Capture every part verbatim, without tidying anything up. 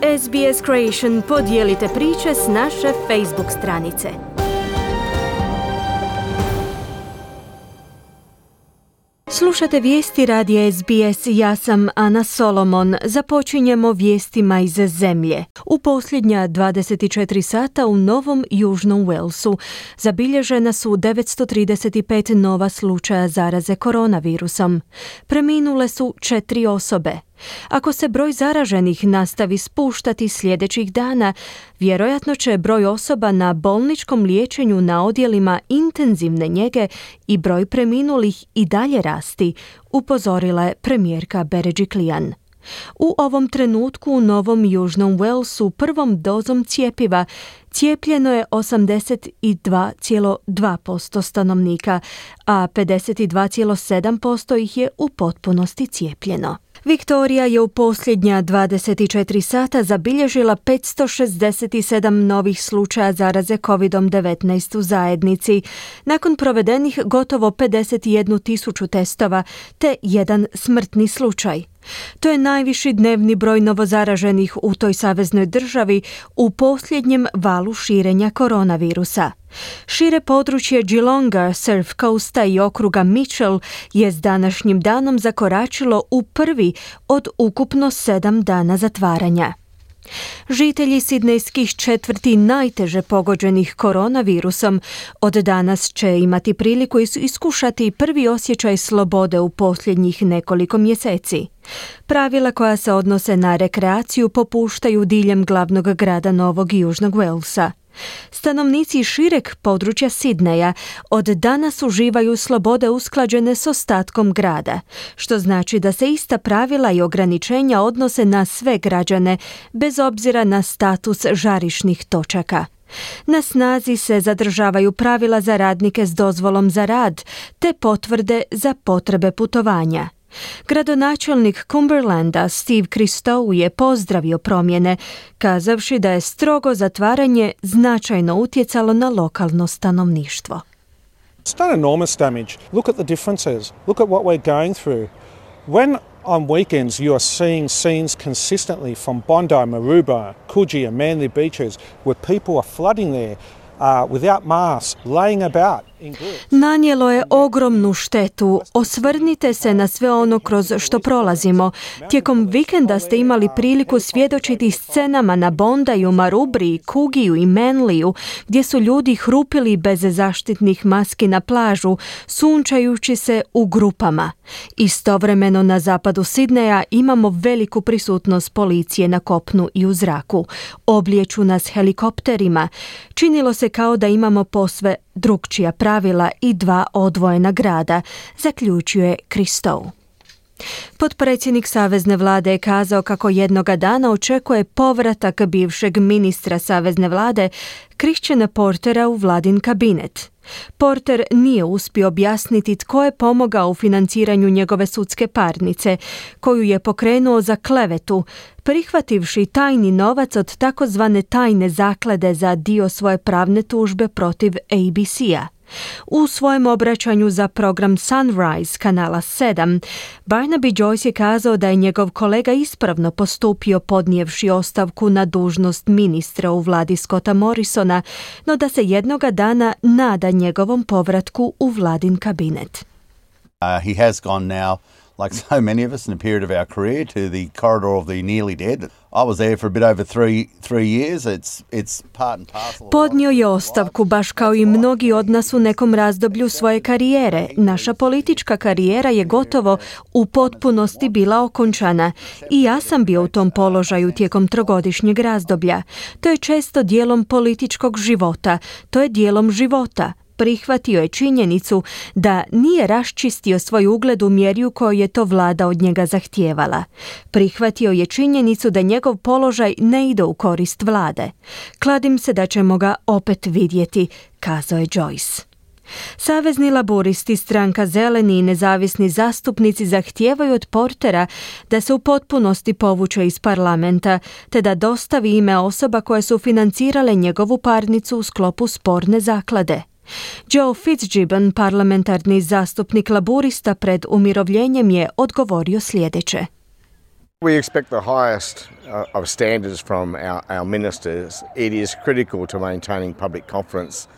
S B S Creation podijelite priče s naše Facebook stranice. Slušate vijesti radija S B S, ja sam Ana Solomon. Započinjemo vijestima iz zemlje. U posljednja dvadeset četiri sata u Novom Južnom Walesu zabilježena su devetsto trideset pet nova slučaja zaraze koronavirusom. Preminule su četiri osobe. Ako se broj zaraženih nastavi spuštati sljedećih dana, vjerojatno će broj osoba na bolničkom liječenju na odjelima intenzivne njege i broj preminulih i dalje rasti, upozorila je premijerka Berejiklian. U ovom trenutku u Novom Južnom Walesu prvom dozom cjepiva cijepljeno je osamdeset dva zarez dva posto stanovnika, a pedeset dva zarez sedam posto ih je u potpunosti cijepljeno. Viktorija je u posljednja dvadeset četiri sata zabilježila petsto šezdeset sedam novih slučaja zaraze covid devetnaest u zajednici, nakon provedenih gotovo pedeset jednu tisuću testova te jedan smrtni slučaj. To je najviši dnevni broj novozaraženih u toj saveznoj državi u posljednjem valu širenja koronavirusa. Šire područje Geelonga, Surf Coasta i okruga Mitchell je s današnjim danom zakoračilo u prvi od ukupno sedam dana zatvaranja. Žitelji sidnejskih četvrti najteže pogođenih koronavirusom od danas će imati priliku iskušati prvi osjećaj slobode u posljednjih nekoliko mjeseci. Pravila koja se odnose na rekreaciju popuštaju diljem glavnog grada Novog Južnog Walesa. Stanovnici šireg područja Sidneja od danas uživaju slobode usklađene s ostatkom grada, što znači da se ista pravila i ograničenja odnose na sve građane, bez obzira na status žarišnih točaka. Na snazi se zadržavaju pravila za radnike s dozvolom za rad, te potvrde za potrebe putovanja. Gradonačelnik Cumberlanda Steve Christou je pozdravio promjene, kazavši da je strogo zatvaranje značajno utjecalo na lokalno stanovništvo. It's done enormous damage. Look at the differences. Look at what we're going through. When on weekends you are seeing scenes consistently from Bondi, Maroubra, Coogee and Manly beaches where people are flooding there uh, without masks, laying about. Nanijelo je ogromnu štetu. Osvrnite se na sve ono kroz što prolazimo. Tijekom vikenda ste imali priliku svjedočiti scenama na Bondiju, Marubri, Coogiju i Manliju, gdje su ljudi hrupili bez zaštitnih maski na plažu, sunčajući se u grupama. Istovremeno na zapadu Sidneja imamo veliku prisutnost policije na kopnu i u zraku. Oblijeću nas helikopterima. Činilo se kao da imamo posve drukčija pravila i dva odvojena grada, zaključio je Christou. Potpredsjednik savezne vlade je kazao kako jednoga dana očekuje povratak bivšeg ministra savezne vlade Christiana Portera u vladin kabinet. Porter nije uspio objasniti tko je pomogao u financiranju njegove sudske parnice, koju je pokrenuo za klevetu, prihvativši tajni novac od takozvane tajne zaklade za dio svoje pravne tužbe protiv A B C-a. U svojem obraćanju za program Sunrise kanala sedam, Barnaby Joyce je kazao da je njegov kolega ispravno postupio podnijevši ostavku na dužnost ministra u vladi Scotta Morrisona, no da se jednoga dana nada njegovom povratku u vladin kabinet. Uh, he has gone now, like so many of us in a period of our career, to the corridor of the nearly dead. I was there for a bit over three, three years. It's, it's part and parcel. Podnio je ostavku, baš kao i mnogi od nas u nekom razdoblju svoje karijere. Naša politička karijera je gotovo u potpunosti bila okončana i ja sam bio u tom položaju tijekom trogodišnjeg razdoblja. To je često dijelom političkog života. To je dijelom života. Prihvatio je činjenicu da nije raščistio svoj ugled u mjeri u kojoj je to vlada od njega zahtijevala. Prihvatio je činjenicu da njegov položaj ne ide u korist vlade. Kladim se da ćemo ga opet vidjeti, kazao je Joyce. Savezni laburisti, stranka Zeleni i nezavisni zastupnici zahtijevaju od Portera da se u potpunosti povuče iz parlamenta, te da dostavi ime osoba koje su financirale njegovu parnicu u sklopu sporne zaklade. Joe Fitzgibbon, parlamentarni zastupnik laburista pred umirovljenjem, je odgovorio sljedeće. We expect the highest uh, of standards from our, our ministers. It is critical to maintaining public confidence.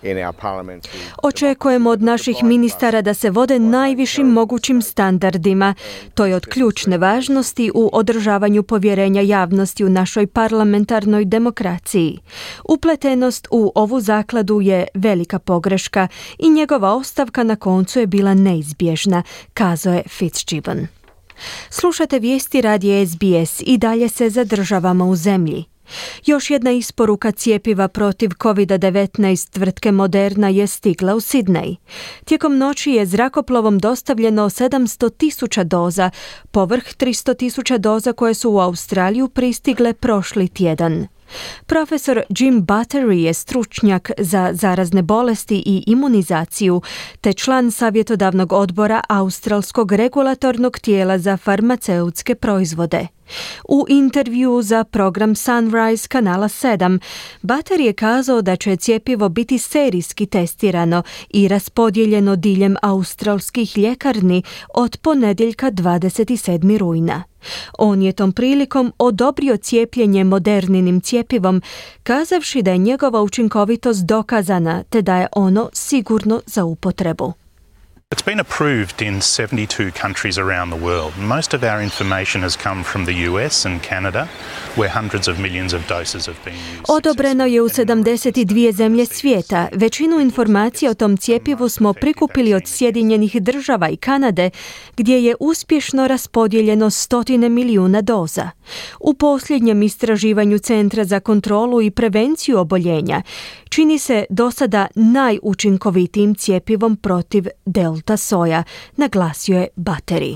Očekujemo od naših ministara da se vode najvišim mogućim standardima. To je od ključne važnosti u održavanju povjerenja javnosti u našoj parlamentarnoj demokraciji. Upletenost u ovu zakladu je velika pogreška i njegova ostavka na koncu je bila neizbježna, kazao je Fitzgibbon. Slušate vijesti radija S B S i dalje se zadržavamo u zemlji. Još jedna isporuka cjepiva protiv covid devetnaest tvrtke Moderna je stigla u Sidnej. Tijekom noći je zrakoplovom dostavljeno sedamsto tisuća doza, povrh tristo tisuća doza koje su u Australiju pristigle prošli tjedan. Profesor Jim Buttery je stručnjak za zarazne bolesti i imunizaciju, te član savjetodavnog odbora Australskog regulatornog tijela za farmaceutske proizvode. U intervju za program Sunrise kanala sedam, Buttery je kazao da će cjepivo biti serijski testirano i raspodijeljeno diljem australskih ljekarni od ponedjeljka dvadeset sedmog rujna. On je tom prilikom odobrio cijepljenje Moderninim cjepivom, kazavši da je njegova učinkovitost dokazana te da je ono sigurno za upotrebu. It's been approved in seventy-two countries around the world. Most of our information has come from the U S and Canada, where hundreds of millions of doses have been used. Odobreno je u sedamdeset dvije zemlje svijeta. Većinu informacija o tom cjepivu smo prikupili od Sjedinjenih država i Kanade, gdje je uspješno raspodijeljeno stotine milijuna doza. U posljednjem istraživanju Centra za kontrolu i prevenciju oboljenja čini se do sada najučinkovitijim cjepivom protiv delta soja, naglasio je Buttery.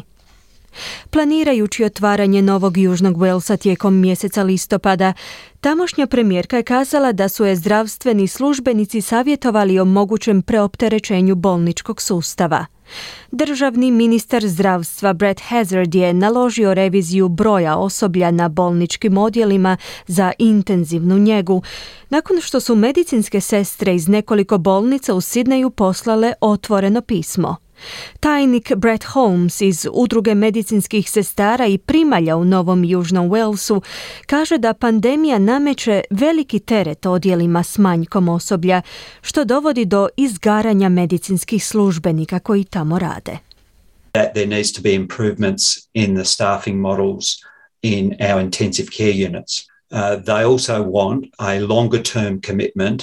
Planirajući otvaranje Novog Južnog Walesa tijekom mjeseca listopada, tamošnja premijerka je kazala da su je zdravstveni službenici savjetovali o mogućem preopterećenju bolničkog sustava. Državni ministar zdravstva Brett Hazzard je naložio reviziju broja osoblja na bolničkim odjelima za intenzivnu njegu, nakon što su medicinske sestre iz nekoliko bolnica u Sidneju poslale otvoreno pismo. Tajnik Brett Holmes iz Udruge medicinskih sestara i primalja u Novom Južnom Walesu kaže da pandemija nameće veliki teret odjelima s manjkom osoblja, što dovodi do izgaranja medicinskih službenika koji tamo rade. That there needs to be improvements in the staffing models in our intensive care units. Uh, they also want a longer term commitment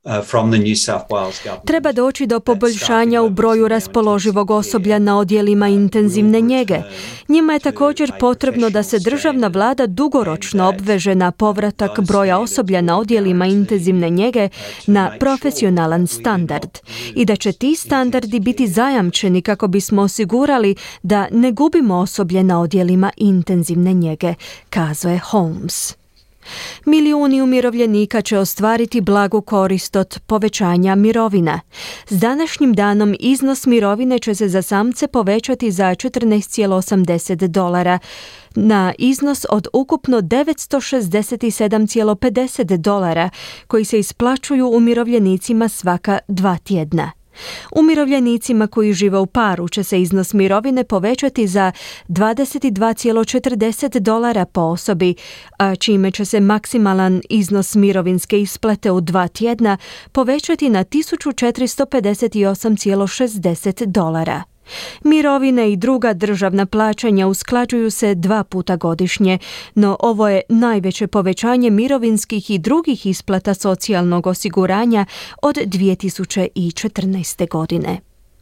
Treba doći do poboljšanja u broju raspoloživog osoblja na odjelima intenzivne njege. Njima je također potrebno da se državna vlada dugoročno obveže na povratak broja osoblja na odjelima intenzivne njege na profesionalan standard i da će ti standardi biti zajamčeni kako bismo osigurali da ne gubimo osoblje na odjelima intenzivne njege, kazao je Holmes. Milijuni umirovljenika će ostvariti blagu korist od povećanja mirovina. S današnjim danom iznos mirovine će se za samce povećati za četrnaest zarez osamdeset dolara na iznos od ukupno devetsto šezdeset sedam zarez pedeset dolara koji se isplaćuju umirovljenicima svaka dva tjedna. Umirovljenicima koji žive u paru će se iznos mirovine povećati za dvadeset dva zarez četrdeset dolara po osobi, a čime će se maksimalan iznos mirovinske isplate u dva tjedna povećati na tisuću četiristo pedeset osam zarez šezdeset dolara. Mirovine i druga državna plaćanja usklađuju se dva puta godišnje, no ovo je najveće povećanje mirovinskih i drugih isplata socijalnog osiguranja od dvije tisuće četrnaeste. godine.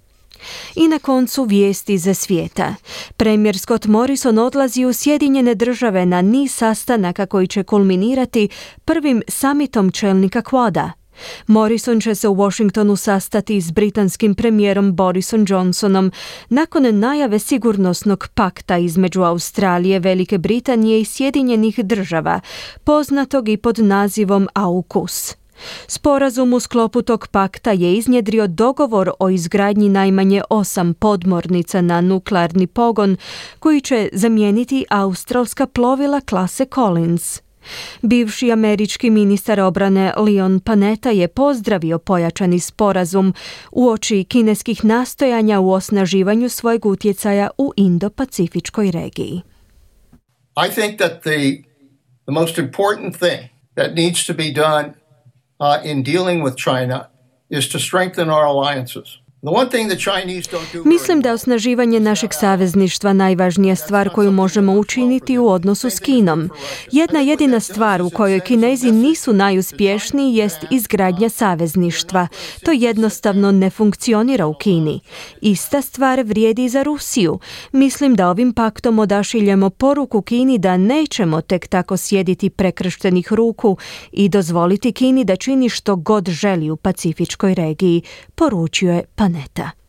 I na koncu vijesti za svijeta. Premijer Scott Morrison odlazi u Sjedinjene države na niz sastanaka koji će kulminirati prvim samitom čelnika Quada. Morrison će se u Washingtonu sastati s britanskim premijerom Borisom Johnsonom nakon najave sigurnosnog pakta između Australije, Velike Britanije i Sjedinjenih država, poznatog i pod nazivom AUKUS. Sporazum u sklopu tog pakta je iznjedrio dogovor o izgradnji najmanje osam podmornica na nuklearni pogon koji će zamijeniti australska plovila klase Collins. Bivši američki ministar obrane Leon Panetta je pozdravio pojačani sporazum uoči kineskih nastojanja u osnaživanju svojeg utjecaja u Indo-Pacifičkoj regiji. I think that the the most important thing that needs to be done uh, in dealing with China is to strengthen our alliances. Mislim da je osnaživanje našeg savezništva najvažnija stvar koju možemo učiniti u odnosu s Kinom. Jedna jedina stvar u kojoj Kinezi nisu najuspješniji jest izgradnja savezništva. To jednostavno ne funkcionira u Kini. Ista stvar vrijedi i za Rusiju. Mislim da ovim paktom odašiljemo poruku Kini da nećemo tek tako sjediti prekrštenih ruku i dozvoliti Kini da čini što god želi u Pacifičkoj regiji, poručio je Panetta.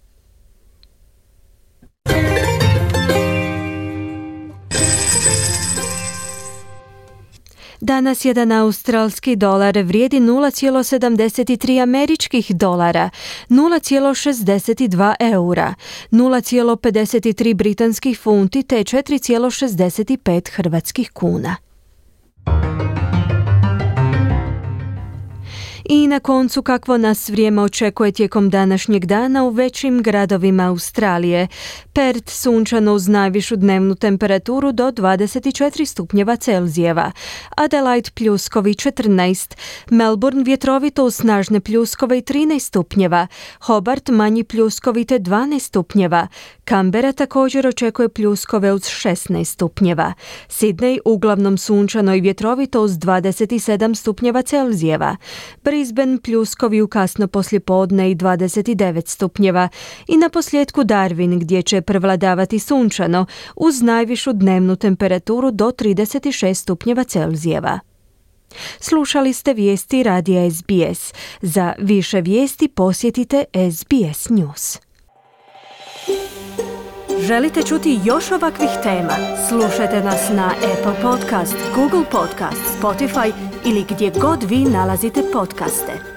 Danas jedan australski dolar vrijedi nula zarez sedamdeset tri američkih dolara, nula zarez šezdeset dva eura, nula zarez pedeset tri britanskih funti te četiri zarez šezdeset pet hrvatskih kuna. I na koncu kakvo nas vrijeme očekuje tijekom današnjeg dana u većim gradovima Australije. Perth sunčano uz najvišu dnevnu temperaturu do dvadeset četiri stupnjeva Celzijeva, Adelaide pljuskovi četrnaest, Melbourne vjetrovito uz snažne pljuskove i trinaest stupnjeva, Hobart manji pljuskovi te dvanaest stupnjeva, Canberra također očekuje pljuskove uz šesnaest stupnjeva, Sydney uglavnom sunčano i vjetrovito uz dvadeset sedam stupnjeva Celzijeva, Brisbane pljuskovi u kasno poslijepodne i dvadeset devet stupnjeva i na posljedku Darwin gdje će prevladavati sunčano uz najvišu dnevnu temperaturu do trideset šest stupnjeva Celzijeva. Slušali ste vijesti radija S B S. Za više vijesti posjetite S B S News. Želite čuti još ovakvih tema? Slušajte nas na Apple Podcast, Google Podcast, Spotify ili gdje god vi nalazite podcaste.